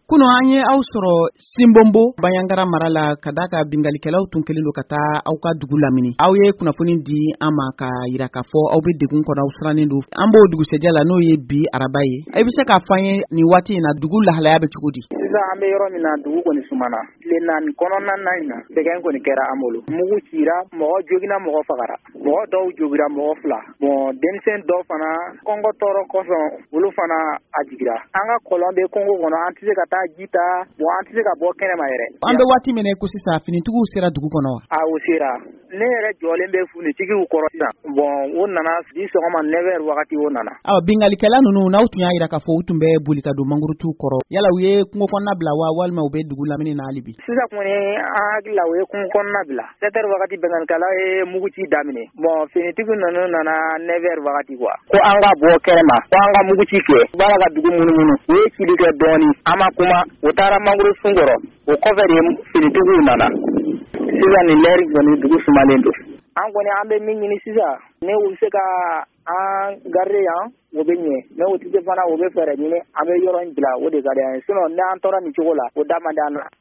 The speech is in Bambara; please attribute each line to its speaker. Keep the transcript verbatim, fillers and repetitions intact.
Speaker 1: kuno an ye aw sɔrɔ Sinbonbo Baɲangara mara la ka da ka bingalikɛlaw tun kelen don ka taa aw ka dugu lamini. Aw ye kunnafoni di an ma ka yira k'a fɔ aw bɛ degun kɔnɔ aw sirannen don. An b'o dugusɛjɛ la n'o ye bi araba ye. I bɛ se k'a fɔ an ye nin waati in na dugu lahalaya bɛ cogo di?
Speaker 2: Sisan an bɛ yɔrɔ min na dugu kɔni sumana. Tile naani kɔnɔna na in na sɛgɛn kɔni kɛra an bolo. Mugu cira, mɔgɔ jogina mɔgɔ fagara. Mɔgɔ dɔw jogira mɔgɔ fila. Bon denmisɛn dɔw fana kɔngɔ tɔɔrɔ kɔsɔn olu fana a jigira. An ka kɔlɔn bɛ Kongo kɔnɔ an tɛ se ka taa ji ta, bon an tɛ se ka bɔ kɛnɛma yɛrɛ.
Speaker 1: An bɛ waati min ko sisan finitigiw sera dugu kɔnɔ wa?
Speaker 2: A o sera. Ne yɛrɛ jɔlen bɛ finitigiw kɔrɔ sisan. Bon o nana di sɔgɔma neuf heures wagati o nana.
Speaker 1: Aw bingalikɛla ninnu n'aw tun y'a yira k'a fɔ u tun bɛ boli ka don mangurutu kɔrɔ. Yala u ye kungo kɔnɔna bila wa walima u bɛ dugu lamini na hali bi?
Speaker 2: Sisan kɔni an hakili la u ye kungo kɔnɔna bila. sept heures wagati bingalikɛla ye mugu ci daminɛ. Bon finitigi ninnu nana neuf heures wagati quoi. Ko an ka bɔ kɛnɛma, ko an ka mugu ci kɛ. U b'a la ka dugu munumunu. U ye cili kɛ dɔɔnin. An ma kuma, u taara mangoro sun kɔrɔ. O kɔfɛ de finitigiw nana. Sisan ni lɛri kɔni dugu sumalen don. An kɔni an bɛ min ɲini sisan, ne u bɛ se ka an garder yan, o bɛ ɲɛ. Mais o tɛ se fana o bɛ fɛɛrɛ ɲini, an bɛ yɔrɔ in bila o de ka di an ye. Sinon n'an tora nin cogo la, o da man di an na.